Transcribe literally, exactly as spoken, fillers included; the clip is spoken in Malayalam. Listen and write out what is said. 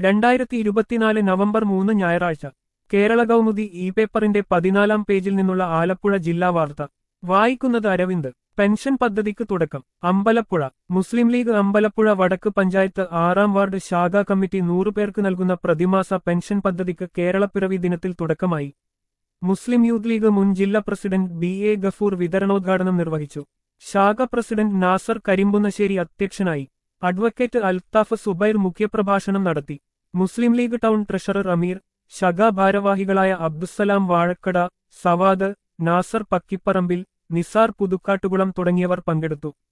രണ്ടായിരത്തി ഇരുപത്തിനാല് നവംബർ മൂന്ന് ഞായറാഴ്ച കേരള കൗമുദി ഇ പേപ്പറിന്റെ പതിനാലാം പേജിൽ നിന്നുള്ള ആലപ്പുഴ ജില്ലാ വാർത്ത വായിക്കുന്നത് അരവിന്ദ്. പെൻഷൻ പദ്ധതിക്ക് തുടക്കം. അമ്പലപ്പുഴ. മുസ്ലിം ലീഗ് അമ്പലപ്പുഴ വടക്ക് പഞ്ചായത്ത് ആറാം വാർഡ് ശാഖാ കമ്മിറ്റി നൂറുപേർക്ക് നൽകുന്ന പ്രതിമാസ പെൻഷൻ പദ്ധതിക്ക് കേരളപ്പിറവി ദിനത്തിൽ തുടക്കമായി. മുസ്ലിം യൂത്ത് ലീഗ് മുൻ ജില്ലാ പ്രസിഡന്റ് ബി എ ഗഫൂർ വിതരണോദ്ഘാടനം നിർവഹിച്ചു. ശാഖ പ്രസിഡന്റ് നാസർ കരിമ്പുന്നശ്ശേരി അധ്യക്ഷനായി. അഡ്വക്കേറ്റ് അൽത്താഫ് സുബൈർ മുഖ്യപ്രഭാഷണം നടത്തി. Muslim League town treasurer Ameer, ശാഖാ ഭാരവാഹികളായ അബ്ദുസ്സലാം വാഴക്കട, സവാദ്, നാസർ പക്കിപ്പറമ്പിൽ, നിസാർ പുതുക്കാട്ടുകുളം തുടങ്ങിയവർ പങ്കെടുത്തു.